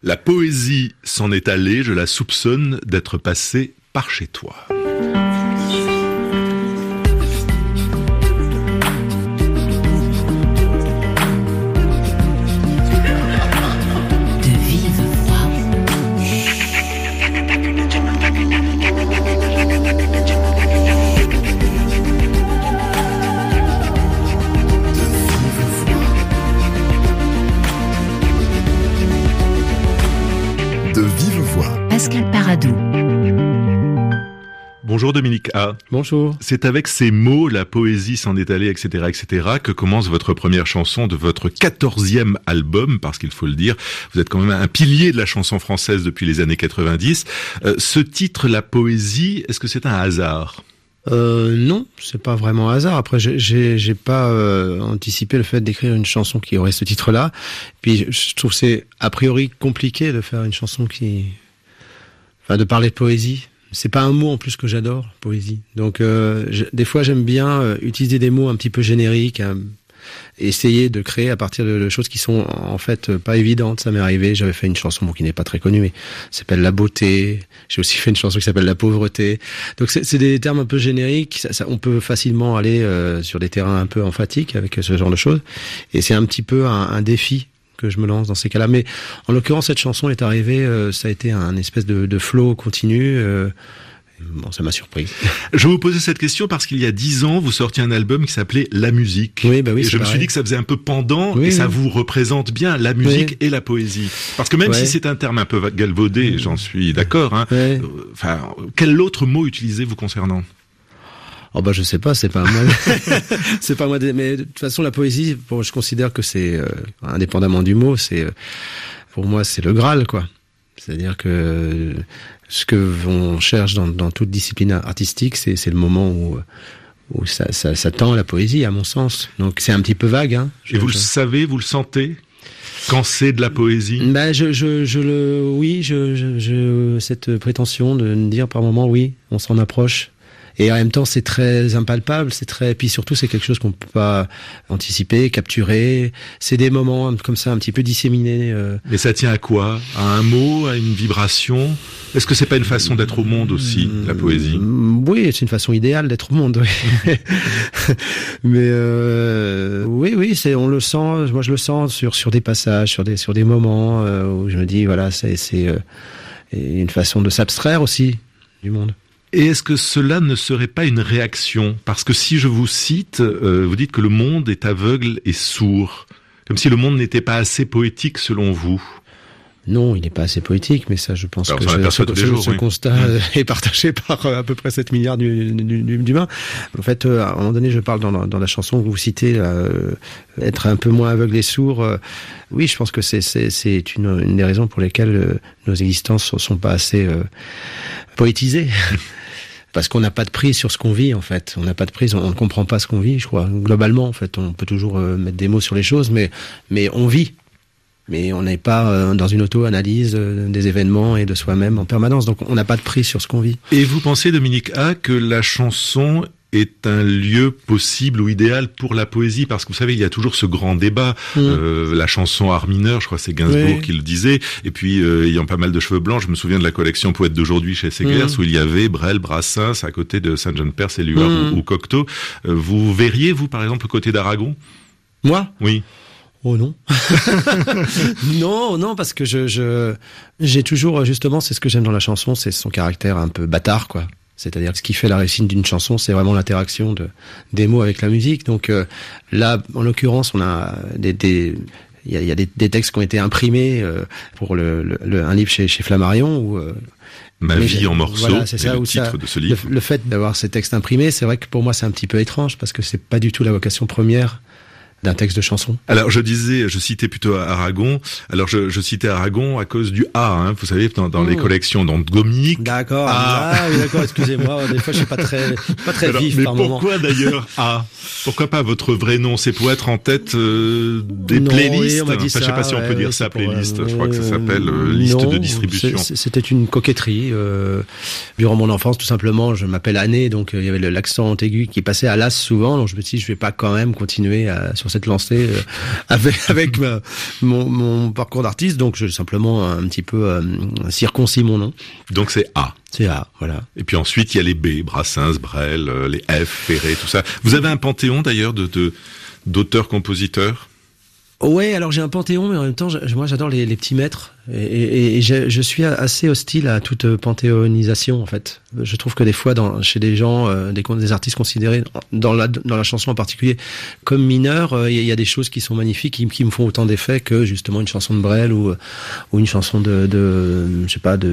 La poésie s'en est allée, je la soupçonne d'être passée par chez toi. Pascal Paradou. Bonjour Dominique A. Bonjour. C'est avec ces mots, la poésie s'en est allée, etc., que commence votre première chanson de votre 14e album, parce qu'il faut le dire, vous êtes quand même un pilier de la chanson française depuis les années 90. Ce titre, la poésie, est-ce que c'est un hasard ? Non, c'est pas vraiment un hasard. Après, j'ai pas anticipé le fait d'écrire une chanson qui aurait ce titre-là. Puis je trouve que c'est a priori compliqué de faire une chanson de parler de poésie. C'est pas un mot en plus que j'adore, poésie. Donc des fois j'aime bien utiliser des mots un petit peu génériques, essayer de créer à partir de choses qui sont en fait pas évidentes. Ça m'est arrivé, j'avais fait une chanson qui n'est pas très connue, mais s'appelle La Beauté. J'ai aussi fait une chanson qui s'appelle La Pauvreté. Donc c'est des termes un peu génériques. On peut facilement aller sur des terrains un peu emphatiques avec ce genre de choses. Et c'est un petit peu un défi que je me lance dans ces cas-là. Mais en l'occurrence, cette chanson est arrivée, ça a été un espèce de flow continu. Bon, ça m'a surpris. Je vous posais cette question parce qu'il y a 10 ans, vous sortiez un album qui s'appelait La Musique. Oui, et je me suis dit que ça faisait un peu pendant, et ça vous représente bien, la musique et la poésie. Parce que même si c'est un terme un peu galvaudé, j'en suis d'accord, quel autre mot utilisez-vous concernant ? Oh je sais pas, c'est pas moi. C'est pas moi. Mais de toute façon, la poésie, je considère que c'est indépendamment du mot, pour moi c'est le Graal, quoi. C'est-à-dire que ce que on cherche dans toute discipline artistique, c'est le moment où ça tend la poésie, à mon sens. Donc c'est un petit peu vague. Et vous le savez, vous le sentez quand c'est de la poésie ? Cette prétention de me dire par moment, oui, on s'en approche. Et en même temps, c'est très impalpable, puis surtout, c'est quelque chose qu'on peut pas anticiper, capturer. C'est des moments comme ça, un petit peu disséminés. Mais ça tient à quoi ? À un mot, à une vibration ? Est-ce que c'est pas une façon d'être au monde aussi, la poésie ? Oui, c'est une façon idéale d'être au monde, oui. Mais oui, on le sent. Moi, je le sens sur des passages, sur des moments où je me dis, voilà, c'est une façon de s'abstraire aussi du monde. Et est-ce que cela ne serait pas une réaction ? Parce que si je vous cite, vous dites que le monde est aveugle et sourd. Comme si le monde n'était pas assez poétique selon vous. Non, il n'est pas assez poétique, mais ça, je pense que ce constat est partagé par à peu près 7 milliards d'humains. En fait, à un moment donné, je parle dans la chanson que vous citez, être un peu moins aveugle et sourd. Oui, je pense que c'est une des raisons pour lesquelles nos existences ne sont pas assez poétisées. Parce qu'on n'a pas de prise sur ce qu'on vit, en fait. On n'a pas de prise, on ne comprend pas ce qu'on vit, je crois. Globalement, en fait, on peut toujours mettre des mots sur les choses, mais on vit. Mais on n'est pas dans une auto-analyse des événements et de soi-même en permanence. Donc on n'a pas de prise sur ce qu'on vit. Et vous pensez, Dominique A, que la chanson est un lieu possible ou idéal pour la poésie? Parce que vous savez, il y a toujours ce grand débat. La chanson art mineur, je crois que c'est Gainsbourg qui le disait. Et puis, ayant pas mal de cheveux blancs, je me souviens de la collection Poète d'aujourd'hui chez Seghers, où il y avait Brel, Brassens, à côté de Saint-Jean-Perse, Éluard ou Cocteau. Vous verriez, vous, par exemple, le côté d'Aragon? Moi? Oui. Oh non. non, parce que j'ai toujours, justement, c'est ce que j'aime dans la chanson, c'est son caractère un peu bâtard, quoi. C'est-à-dire que ce qui fait la réussite d'une chanson, c'est vraiment l'interaction des mots avec la musique. Donc là, en l'occurrence, on a il y a des textes qui ont été imprimés pour un livre chez Flammarion où Ma vie en morceaux, voilà, c'est ça, le titre de ce livre. Le fait d'avoir ces textes imprimés, c'est vrai que pour moi c'est un petit peu étrange parce que c'est pas du tout la vocation première d'un texte de chanson. Alors je citais plutôt Aragon. Alors je citais Aragon à cause du A, hein, vous savez, dans les collections, dans Dominique. D'accord. Oui, d'accord. Excusez-moi. Des fois, je suis pas très alors, vif par moment. Mais pourquoi d'ailleurs A? Pourquoi pas votre vrai nom? C'est pour être en tête des playlists. Oui, je sais pas si on peut dire ça, playlist. Je crois que ça s'appelle liste de distribution. C'était une coquetterie. Durant mon enfance, tout simplement, je m'appelle Anné, donc il y avait l'accent aigu qui passait à l'as souvent. Donc je me suis dit, je vais pas quand même continuer sur cette lancée avec mon parcours d'artiste, donc j'ai simplement un petit peu circoncis mon nom. Donc c'est A. C'est A, voilà. Et puis ensuite il y a les B, Brassens, Brel, les F, Ferré, tout ça. Vous avez un panthéon d'ailleurs d'auteurs-compositeurs? Ouais, alors j'ai un panthéon, mais en même temps, moi j'adore les petits maîtres, et je suis assez hostile à toute panthéonisation en fait. Je trouve que des fois, chez des gens, des artistes considérés dans la chanson en particulier comme mineurs, il y a des choses qui sont magnifiques, qui me font autant d'effet que justement une chanson de Brel ou une chanson de je sais pas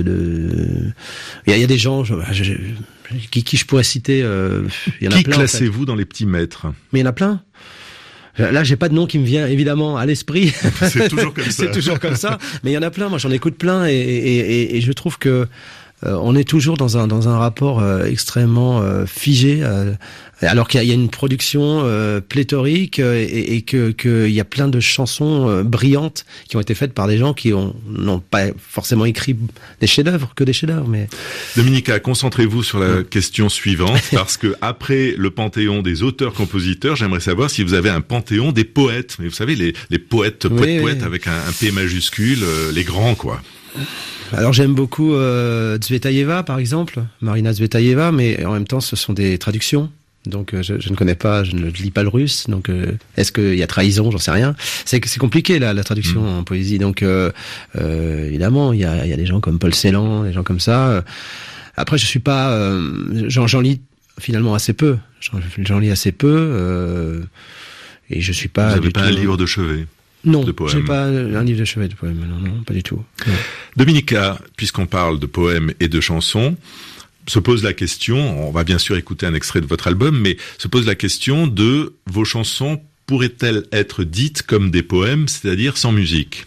il y a des gens qui je pourrais citer. Il y en a plein. Qui classez-vous en fait dans les petits maîtres? Mais il y en a plein. Là, j'ai pas de nom qui me vient évidemment à l'esprit. C'est toujours comme ça. C'est toujours comme ça. Mais il y en a plein. Moi, j'en écoute plein, et je trouve que on est toujours dans un rapport extrêmement figé, alors qu'il y a une production pléthorique, et que il y a plein de chansons brillantes qui ont été faites par des gens qui n'ont pas forcément écrit des chefs-d'œuvre, que des chefs-d'œuvre. Mais Dominica, concentrez-vous sur la question suivante, parce que après le panthéon des auteurs-compositeurs, j'aimerais savoir si vous avez un panthéon des poètes. Mais vous savez, les poètes avec un P majuscule, les grands, quoi. Alors j'aime beaucoup Tsvetaeva par exemple, Marina Tsvetaeva, mais en même temps ce sont des traductions. Donc je ne connais pas, je ne lis pas le russe, donc est-ce qu'il y a trahison, j'en sais rien. C'est c'est compliqué la traduction en poésie. Donc évidemment il y a des gens comme Paul Celan, des gens comme ça. Après je suis pas, j'en lis finalement assez peu. J'en lis assez peu, et je suis pas. Vous n'avez pas un livre de chevet? Non, j'ai pas un livre de chevet de poèmes. Non, pas du tout. Non. Dominica, puisqu'on parle de poèmes et de chansons, se pose la question, on va bien sûr écouter un extrait de votre album, mais se pose la question de vos chansons pourraient-elles être dites comme des poèmes, c'est-à-dire sans musique?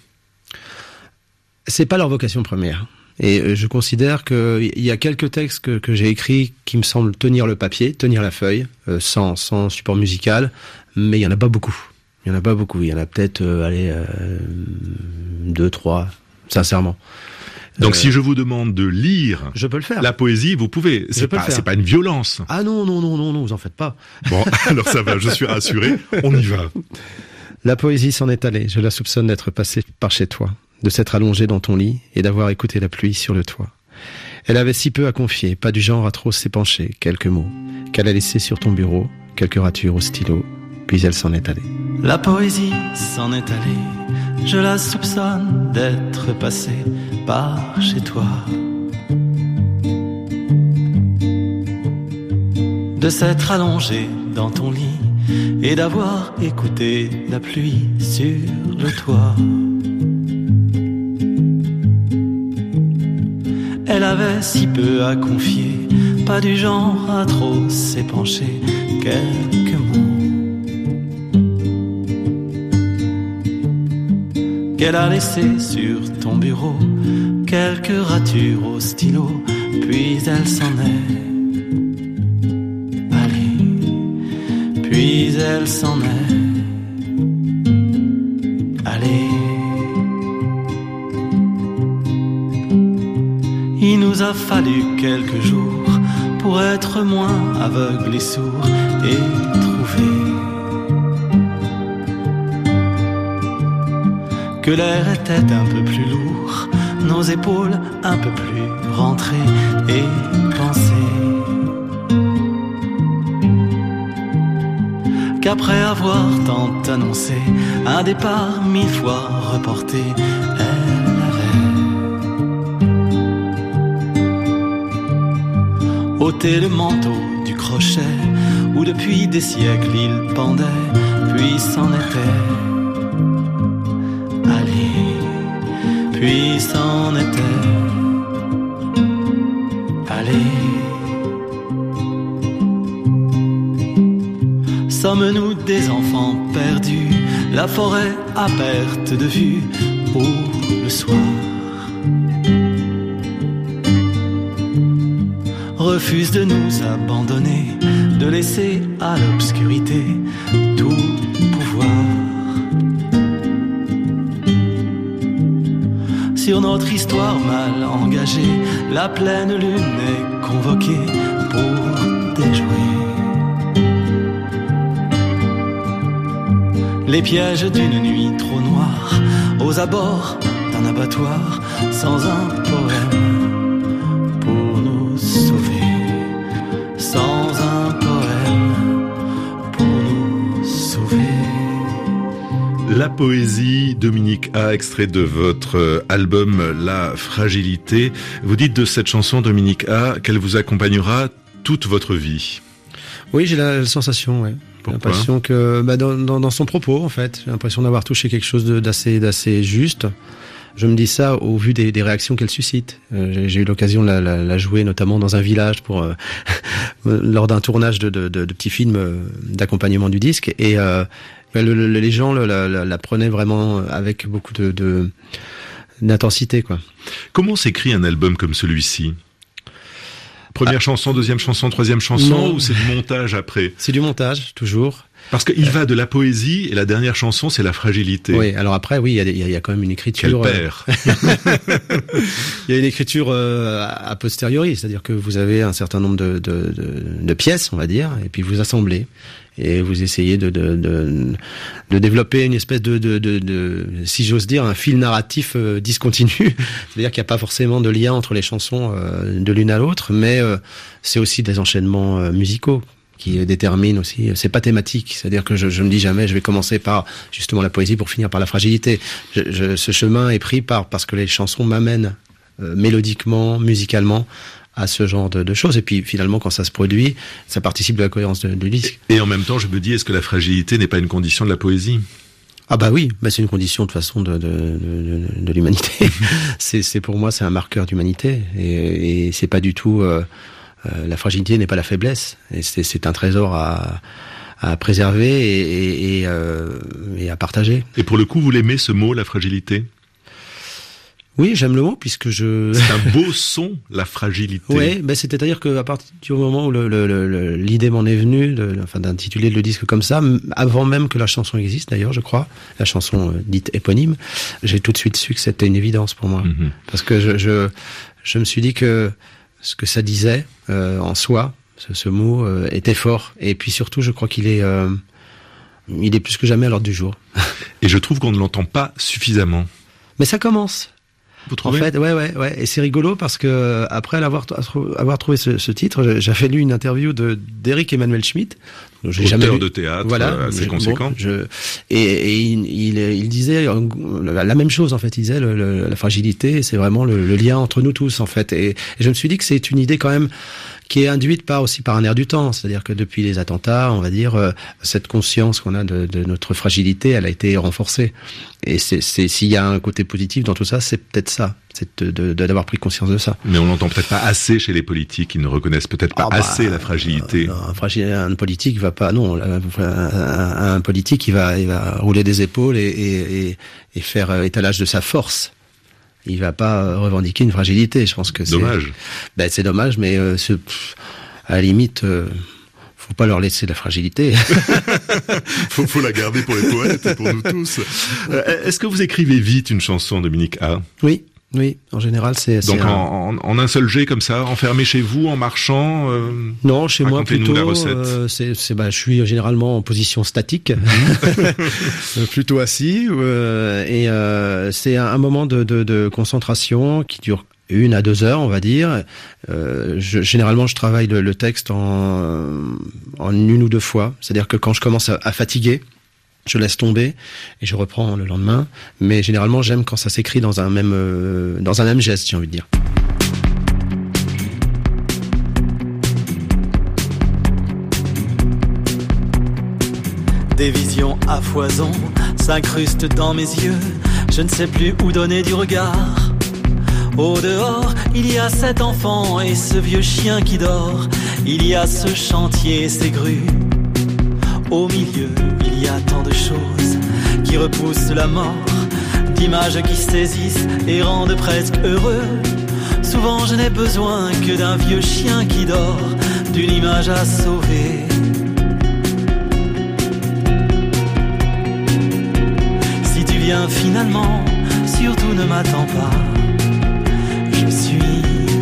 C'est pas leur vocation première. Et je considère qu'il y a quelques textes que j'ai écrits qui me semblent tenir le papier, tenir la feuille, sans support musical, mais il y en a pas beaucoup. Il y en a pas beaucoup. Il y en a peut-être, 2, 3, sincèrement. Donc si je vous demande de lire, je peux le faire. La poésie, vous pouvez. C'est pas une violence. Ah non, vous en faites pas. Bon, alors ça va, je suis rassuré. On y va. La poésie s'en est allée. Je la soupçonne d'être passée par chez toi, de s'être allongée dans ton lit et d'avoir écouté la pluie sur le toit. Elle avait si peu à confier, pas du genre à trop s'épancher. Quelques mots qu'elle a laissés sur ton bureau, quelques ratures au stylo. Puis elle s'en est allée. La poésie s'en est allée, je la soupçonne d'être passée par chez toi. De s'être allongée dans ton lit et d'avoir écouté la pluie sur le toit. Elle avait si peu à confier, pas du genre à trop s'épancher. Quelques mots qu'elle a laissé sur ton bureau, quelques ratures au stylo, puis elle s'en est allée, puis elle s'en est allée. Il nous a fallu quelques jours pour être moins aveugles et sourds et trouver que l'air était un peu plus lourd, nos épaules un peu plus rentrées et penser qu'après avoir tant annoncé un départ 1000 fois reporté, elle avait ôté le manteau du crochet où depuis des siècles il pendait, puis s'en était puis s'en était allé. Sommes-nous des enfants perdus, la forêt à perte de vue, ou le soir refuse de nous abandonner, de laisser à l'obscurité tout pouvoir. Sur notre histoire mal engagée, la pleine lune est convoquée pour déjouer les pièges d'une nuit trop noire, aux abords d'un abattoir, sans un poème pour nous sauver, sans un poème pour nous sauver. La poésie, Dominique A, extrait de votre album La Fragilité. Vous dites de cette chanson, Dominique A, qu'elle vous accompagnera toute votre vie. Oui, j'ai la sensation, ouais. J'ai l'impression que dans son propos, en fait, j'ai l'impression d'avoir touché quelque chose d'assez juste. Je me dis ça au vu des réactions qu'elle suscite. J'ai eu l'occasion de la jouer notamment dans un village lors d'un tournage de petits films d'accompagnement du disque, et les gens la prenaient vraiment avec beaucoup d'intensité, quoi. Comment s'écrit un album comme celui-ci ? Première chanson, deuxième chanson, troisième chanson, ou c'est du montage après ? C'est du montage, toujours. Parce qu'il va de la poésie, et la dernière chanson, c'est La Fragilité. Oui, alors après, oui, il y a quand même une écriture... Quel père. Il y a une écriture a posteriori, c'est-à-dire que vous avez un certain nombre de pièces, on va dire, et puis vous assemblez. Et vous essayez de développer une espèce de si j'ose dire, un fil narratif discontinu. C'est-à-dire qu'il n'y a pas forcément de lien entre les chansons de l'une à l'autre, mais c'est aussi des enchaînements musicaux qui déterminent aussi. C'est pas thématique, c'est-à-dire que je me dis jamais je vais commencer par justement la poésie pour finir par la fragilité. Ce chemin est pris parce que les chansons m'amènent mélodiquement, musicalement, à ce genre de choses. Et puis finalement, quand ça se produit, ça participe de la cohérence du disque. Et en même temps, je me dis, est-ce que la fragilité n'est pas une condition de la poésie ? Ah bah oui, c'est une condition de façon de l'humanité. C'est pour moi, c'est un marqueur d'humanité, et c'est pas du tout la fragilité n'est pas la faiblesse. Et c'est un trésor à préserver et à partager. Et pour le coup, vous l'aimez ce mot, la fragilité ? Oui, j'aime le mot puisque c'est un beau son, la fragilité. Oui, c'est-à-dire que à partir du moment où l'idée m'en est venue, d'intituler le disque comme ça, avant même que la chanson existe d'ailleurs, je crois, la chanson dite éponyme, j'ai tout de suite su que c'était une évidence pour moi, parce que je me suis dit que ce que ça disait en soi, ce mot était fort, et puis surtout, je crois qu'il est plus que jamais à l'ordre du jour. Et je trouve qu'on ne l'entend pas suffisamment. Mais ça commence. Vous trouvez ? En fait, ouais. Et c'est rigolo parce que après avoir trouvé ce titre, j'avais lu une interview d'Éric Emmanuel Schmitt. Auteur de théâtre, assez conséquent. Et il disait la même chose, en fait. Il disait la fragilité, c'est vraiment le lien entre nous tous, en fait. Et je me suis dit que c'est une idée quand même qui est induite aussi par un air du temps. C'est-à-dire que depuis les attentats, on va dire, cette conscience qu'on a de notre fragilité, elle a été renforcée. Et s'il y a un côté positif dans tout ça, c'est peut-être ça. C'est d'avoir pris conscience de ça. Mais on l'entend peut-être pas assez chez les politiques. Ils ne reconnaissent peut-être pas assez la fragilité. Un politique va pas, non. Un politique, il va rouler des épaules et faire étalage de sa force. Il va pas revendiquer une fragilité. Je pense que c'est dommage. C'est dommage, mais à la limite, faut pas leur laisser la fragilité. faut la garder pour les poètes et pour nous tous. Est-ce que vous écrivez vite une chanson, Dominique A ? Oui, en général, c'est... Donc en un seul jet comme ça, enfermé chez vous, en marchant Non, chez moi plutôt, la recette. Je suis généralement en position statique, plutôt assis, et c'est un moment de concentration qui dure 1 à 2 heures, on va dire. Généralement, je travaille le texte en 1 ou 2 fois, c'est-à-dire que quand je commence à fatiguer, je laisse tomber et je reprends le lendemain. Mais généralement, j'aime quand ça s'écrit dans un même geste, j'ai envie de dire. Des visions à foison s'incrustent dans mes yeux. Je ne sais plus où donner du regard. Au dehors, il y a cet enfant et ce vieux chien qui dort. Il y a ce chantier, ces grues. Au milieu, il y a tant de choses qui repoussent la mort, d'images qui saisissent et rendent presque heureux. Souvent je n'ai besoin que d'un vieux chien qui dort, d'une image à sauver. Si tu viens finalement, surtout ne m'attends pas. Je suis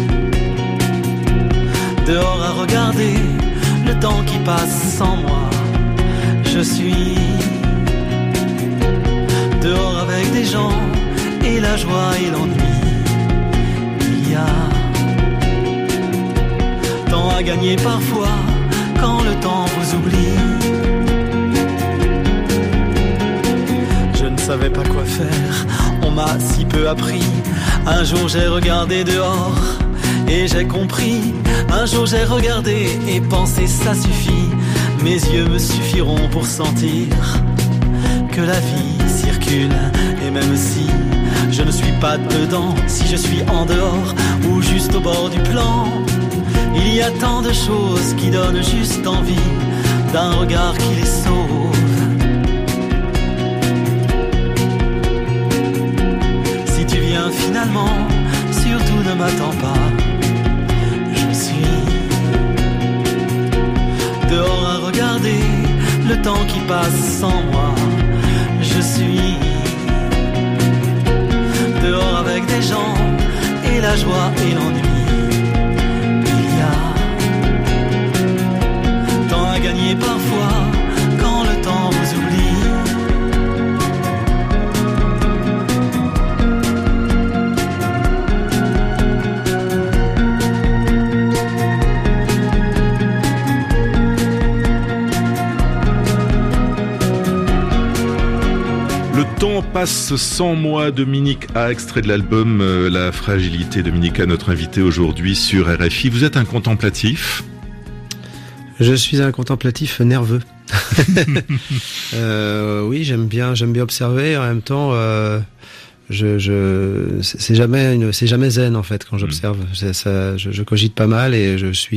dehors à regarder le temps qui passe sans moi. Je suis dehors avec des gens, et la joie et l'ennui. Il y a tant à gagner parfois, quand le temps vous oublie. Je ne savais pas quoi faire, on m'a si peu appris. Un jour j'ai regardé dehors et j'ai compris. Un jour j'ai regardé et pensé ça suffit. Mes yeux me suffiront pour sentir que la vie circule. Et même si je ne suis pas dedans, si je suis en dehors ou juste au bord du plan, il y a tant de choses qui donnent juste envie d'un regard qui les sauve. Si tu viens finalement, surtout ne m'attends pas. Je suis dehors à regarder le temps qui passe sans moi. Je suis dehors avec des gens et la joie et l'ennui. Gagner parfois quand le temps vous oublie. Le temps passe sans moi, Dominique A, extrait de l'album La Fragilité. Dominique A, notre invité aujourd'hui sur RFI. Vous êtes un contemplatif ? Je suis un contemplatif nerveux. Oui, j'aime bien observer. En même temps, c'est jamais zen en fait quand j'observe. Je cogite pas mal et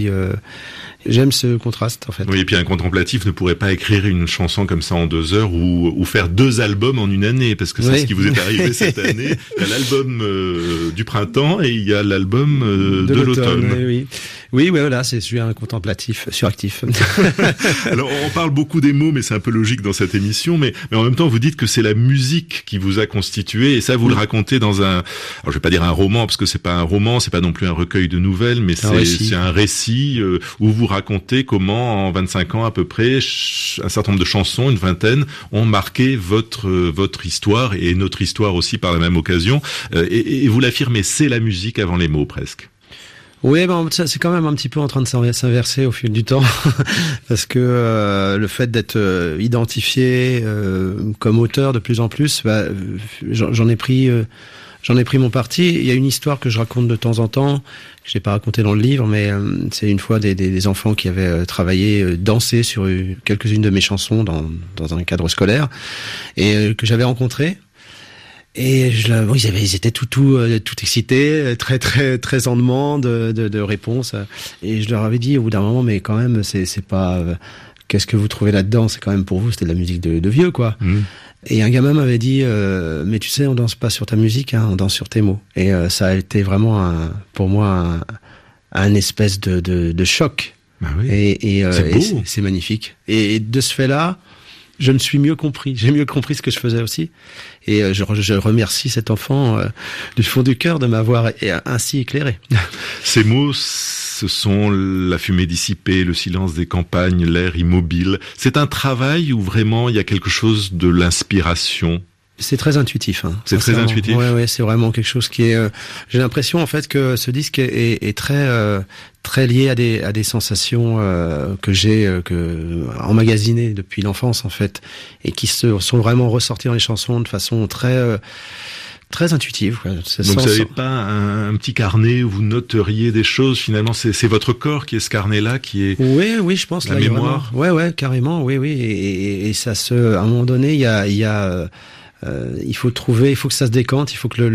j'aime ce contraste en fait. Oui, et puis un contemplatif ne pourrait pas écrire une chanson comme ça en 2 heures ou faire 2 albums en une année, parce que c'est ce qui vous est arrivé cette année. Il y a l'album du printemps et il y a l'album de l'automne. Oui, voilà, je suis un contemplatif suractif. Alors, on parle beaucoup des mots, mais c'est un peu logique dans cette émission, mais en même temps, vous dites que c'est la musique qui vous a constitué, et ça, vous le racontez dans alors je vais pas dire un roman, parce que c'est pas un roman, c'est pas non plus un recueil de nouvelles, mais c'est un récit où vous racontez comment, en 25 ans à peu près, un certain nombre de chansons, une vingtaine, ont marqué votre histoire, et notre histoire aussi par la même occasion, et vous l'affirmez, c'est la musique avant les mots, presque. Oui, ça, c'est quand même un petit peu en train de s'inverser au fil du temps, parce que le fait d'être identifié comme auteur de plus en plus, j'en ai pris mon parti. Il y a une histoire que je raconte de temps en temps, que je n'ai pas racontée dans le livre, mais c'est une fois des enfants qui avaient travaillé, dansé sur quelques-unes de mes chansons dans un cadre scolaire, et que j'avais rencontré. Et ils étaient tout excités, très très très en demande de réponses. Et je leur avais dit au bout d'un moment, mais quand même, c'est pas. Qu'est-ce que vous trouvez là-dedans ? C'est quand même pour vous, c'était de la musique de vieux, quoi. Mmh. Et un gamin m'avait dit, mais tu sais, on danse pas sur ta musique, hein, on danse sur tes mots. Et ça a été vraiment pour moi un espèce de choc. Ah oui. Et beau. C'est magnifique. Et de ce fait-là, je me suis mieux compris. J'ai mieux compris ce que je faisais aussi. Et je remercie cet enfant du fond du cœur de m'avoir ainsi éclairé. Ces mots, ce sont la fumée dissipée, le silence des campagnes, l'air immobile. C'est un travail où vraiment il y a quelque chose de l'inspiration. C'est très intuitif. Hein, c'est très intuitif. Ouais, c'est vraiment quelque chose qui est. J'ai l'impression en fait que ce disque est très lié à des sensations que j'ai emmagasinées depuis l'enfance en fait, et qui sont vraiment ressorties dans les chansons de façon très intuitive. Quoi. Donc vous n'avez pas un petit carnet où vous noteriez des choses, finalement c'est votre corps qui est ce carnet-là, qui est oui, je pense la mémoire. Ouais, carrément, oui, et ça à un moment donné, il y a il faut que ça se décante, il faut que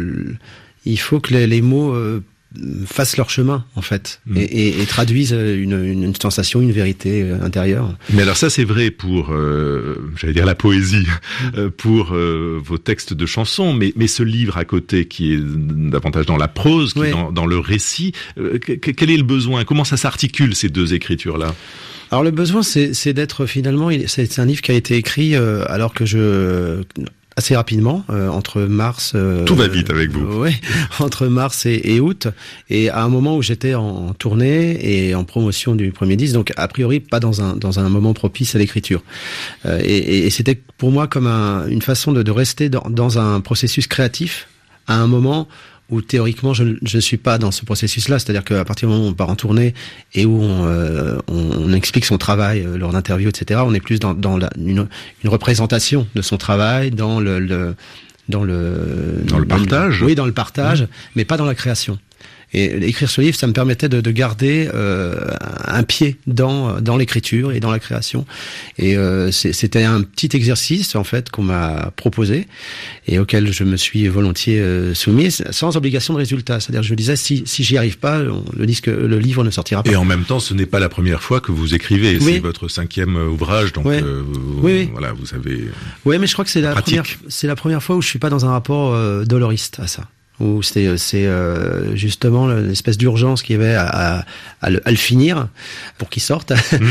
les mots fassent leur chemin en fait, et traduisent une sensation, une vérité intérieure. Mais alors ça c'est vrai pour j'allais dire la poésie, pour vos textes de chansons, mais ce livre à côté qui est davantage dans la prose, qui est dans le récit, quel est le besoin? Comment ça s'articule ces deux écritures là? Alors le besoin c'est d'être finalement, c'est un livre qui a été écrit alors que assez rapidement, entre mars... Tout va vite avec vous. Ouais, entre mars et août, et à un moment où j'étais en tournée et en promotion du premier disque, donc a priori pas dans un moment propice à l'écriture. Et c'était pour moi comme une façon de rester dans un processus créatif à un moment où théoriquement je ne suis pas dans ce processus-là, c'est-à-dire qu'à partir du moment où on part en tournée et où on explique son travail lors d'interviews, etc., on est plus dans une représentation de son travail, dans le partage. Oui, dans le partage, mais pas dans la création. Et écrire ce livre, ça me permettait de garder un pied dans l'écriture et dans la création. Et c'était un petit exercice en fait qu'on m'a proposé et auquel je me suis volontiers soumis, sans obligation de résultat. C'est-à-dire, je me disais si j'y arrive pas, le livre ne sortira pas. Et en même temps, ce n'est pas la première fois que vous écrivez. Oui. C'est votre 5e ouvrage, donc oui. Oui. Voilà, vous savez. Oui, mais je crois que c'est la première fois où je suis pas dans un rapport doloriste à ça. Où c'est justement l'espèce d'urgence qu'il y avait à le finir pour qu'il sorte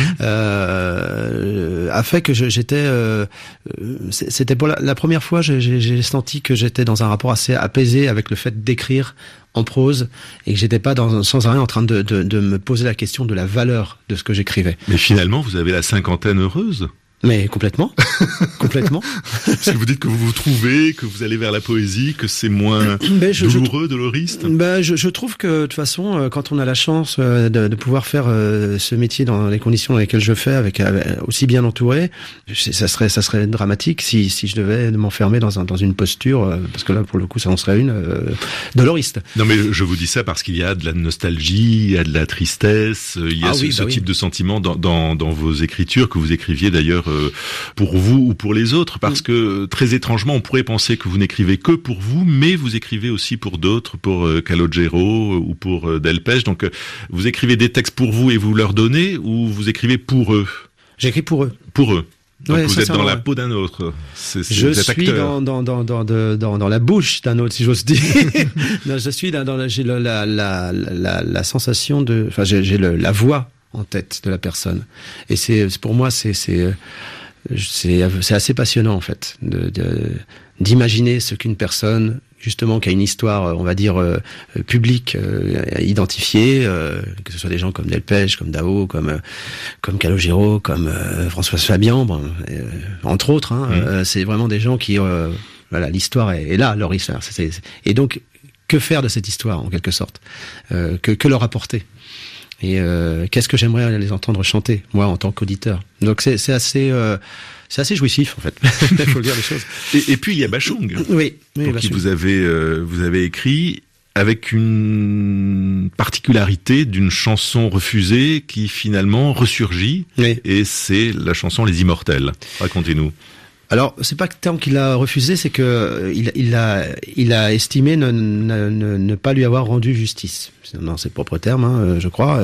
a fait que j'étais c'était pour la première fois j'ai senti que j'étais dans un rapport assez apaisé avec le fait d'écrire en prose et que j'étais pas sans arrêt en train de me poser la question de la valeur de ce que j'écrivais. Mais finalement, vous avez la 50aine heureuse. Mais complètement. Parce que vous dites que vous vous trouvez, que vous allez vers la poésie, que c'est moins douloureux, doloriste. Je trouve que de toute façon, quand on a la chance de pouvoir faire ce métier dans les conditions dans lesquelles je fais, avec aussi bien entouré, ça serait dramatique si je devais m'enfermer dans une posture, parce que là pour le coup ça en serait une doloriste. Non mais je vous dis ça parce qu'il y a de la nostalgie, il y a de la tristesse, il y a ce type de sentiment dans vos écritures que vous écriviez d'ailleurs pour vous ou pour les autres, parce que très étrangement on pourrait penser que vous n'écrivez que pour vous, mais vous écrivez aussi pour d'autres, pour Calogero ou pour Delpech. Donc vous écrivez des textes pour vous et vous leur donnez, ou vous écrivez pour eux? J'écris pour eux. Pour eux. Donc ouais, vous êtes dans la peau d'un autre. Je suis dans la bouche d'un autre, si j'ose dire. Non, je suis j'ai la sensation de, enfin j'ai la voix en tête de la personne. Et c'est pour moi c'est assez passionnant en fait d'imaginer ce qu'une personne justement qui a une histoire, on va dire publique, identifiée, que ce soit des gens comme Delpech, comme Dao, comme Calogero, comme Françoise Fabian, entre autres. C'est vraiment des gens qui voilà, l'histoire est là, leur histoire. Et donc que faire de cette histoire en quelque sorte, que leur apporter? Et qu'est-ce que j'aimerais les entendre chanter, moi, en tant qu'auditeur. Donc c'est assez jouissif, en fait. Il faut le dire les choses. Et puis il y a Bachung. Oui, pour Bachung. Qui vous avez écrit avec une particularité d'une chanson refusée qui finalement ressurgit. Oui. Et c'est la chanson Les Immortels. Racontez-nous. Alors, c'est pas le terme qu'il a refusé, c'est que il a estimé ne pas lui avoir rendu justice. Dans ses propres termes, je crois.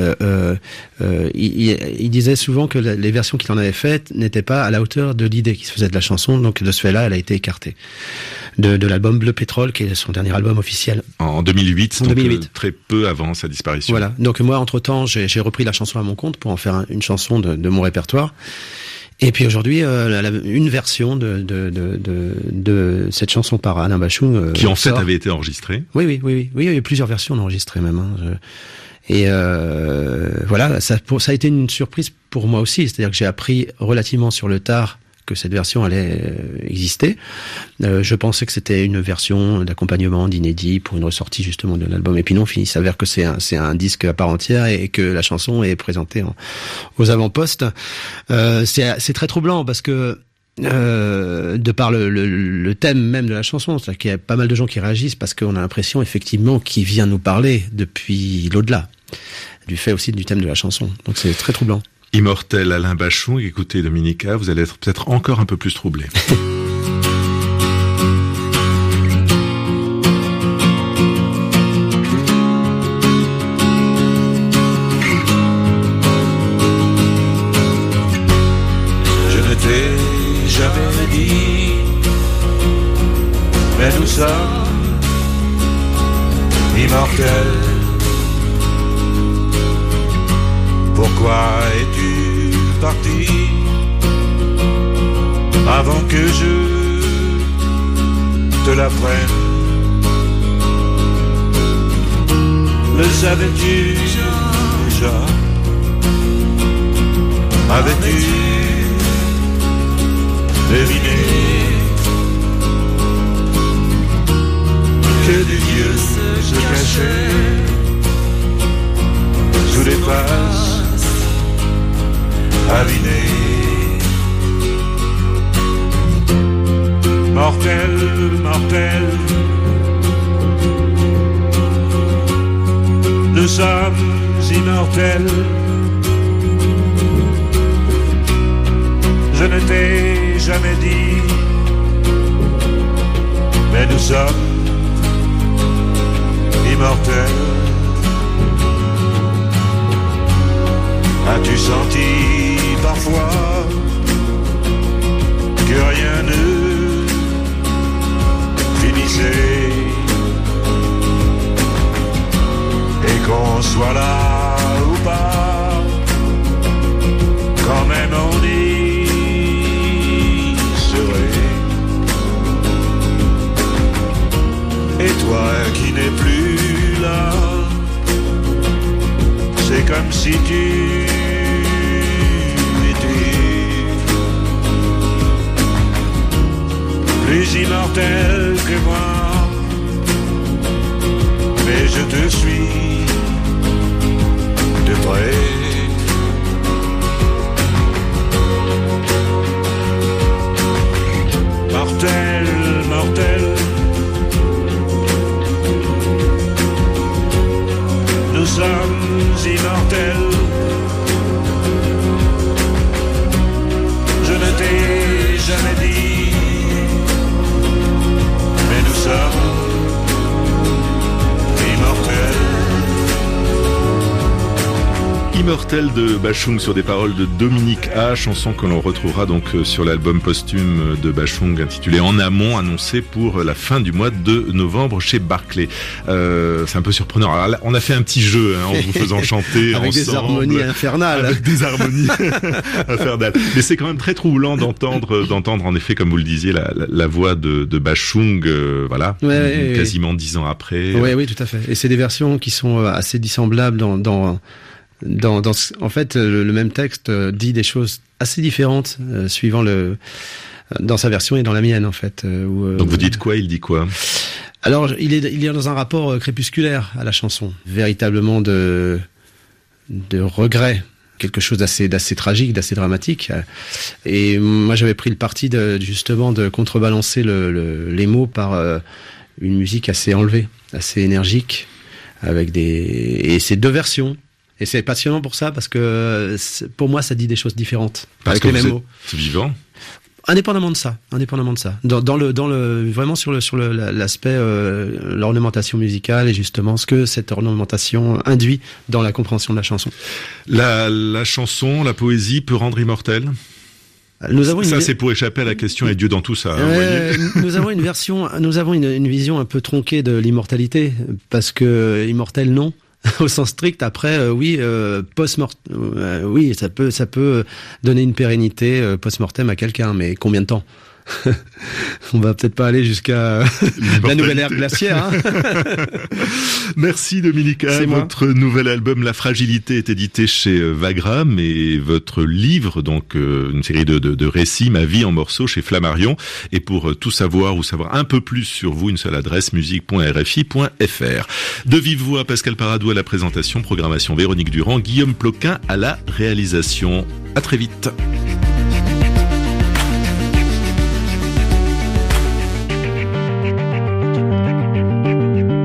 Il disait souvent que les versions qu'il en avait faites n'étaient pas à la hauteur de l'idée qui se faisait de la chanson, donc de ce fait-là, elle a été écartée de l'album Bleu Pétrole, qui est son dernier album officiel. En 2008, très peu avant sa disparition. Voilà. Donc moi, entre-temps, j'ai repris la chanson à mon compte pour en faire une chanson de mon répertoire. Et puis aujourd'hui, une version de cette chanson par Alain Bachung qui en fait avait été enregistrée. Oui, il y a eu plusieurs versions enregistrées même. Et voilà, ça a été une surprise pour moi aussi, c'est-à-dire que j'ai appris relativement sur le tard que cette version allait exister. Je pensais que c'était une version d'accompagnement, d'inédit pour une ressortie justement de l'album. Et puis non, il s'avère que c'est un disque à part entière et que la chanson est présentée aux avant-postes. C'est très troublant parce que de par le thème même de la chanson, c'est-à-dire qu'il y a pas mal de gens qui réagissent parce qu'on a l'impression effectivement qu'il vient nous parler depuis l'au-delà, du fait aussi du thème de la chanson. Donc c'est très troublant. Immortel, Alain Bachung, écoutez Dominica, vous allez être peut-être encore un peu plus troublé. Je ne t'ai jamais dit, mais nous sommes immortels. Pourquoi es-tu parti avant que je te l'apprenne. Le savais-tu déjà? Avais-tu deviné que des dieux se cachaient sous les faces avinées? Mortel, mortel, nous sommes immortels. Je ne t'ai jamais dit, mais nous sommes immortels. As-tu senti parfois que rien ne finissait et qu'on soit là ou pas, quand même on y serait. Et toi qui n'es plus là, c'est comme si tu étais plus immortel que moi. Mais je te suis de près. Mortel, mortel, nous sommes immortels. Je ne t'ai jamais dit, mais nous sommes immortels. Immortel de Bashung sur des paroles de Dominique A, chanson que l'on retrouvera donc sur l'album posthume de Bashung intitulé En amont, annoncé pour la fin du mois de novembre chez Barclay. C'est un peu surprenant. Alors là, on a fait un petit jeu en vous faisant chanter avec ensemble, des harmonies infernales. Avec des harmonies infernales. Mais c'est quand même très troublant d'entendre en effet, comme vous le disiez, la voix de Bashung, voilà, ouais, quasiment 10 ans après. Oui, tout à fait. Et c'est des versions qui sont assez dissemblables en fait, le même texte dit des choses assez différentes suivant dans sa version et dans la mienne, en fait. Donc vous dites quoi? Il dit quoi? Alors, il est dans un rapport crépusculaire à la chanson, véritablement de regret, quelque chose d'assez tragique, d'assez dramatique. Et moi, j'avais pris le parti justement de contrebalancer les mots par une musique assez enlevée, assez énergique, et c'est deux versions. Et c'est passionnant pour ça, parce que pour moi, ça dit des choses différentes. Parce avec que les mêmes mots. C'est vivant. Indépendamment de ça. Vraiment sur l'aspect, l'ornementation musicale et justement ce que cette ornementation induit dans la compréhension de la chanson. La chanson, la poésie peut rendre immortel? C'est pour échapper à la question et Dieu dans tout ça. Nous avons une vision un peu tronquée de l'immortalité, parce que immortel, non. Au sens strict, après, post-mortem, oui, ça peut donner une pérennité post-mortem à quelqu'un, mais combien de temps? On va peut-être pas aller jusqu'à la nouvelle ère glaciaire. Hein. Merci Dominique A. Votre nouvel album La Fragilité est édité chez Wagram, et votre livre, donc une série de récits, Ma vie en morceaux, chez Flammarion. Et pour tout savoir ou savoir un peu plus sur vous, une seule adresse, musique.rfi.fr. De vive voix, Pascal Paradou à la présentation, programmation Véronique Durand, Guillaume Ploquin à la réalisation. À très vite.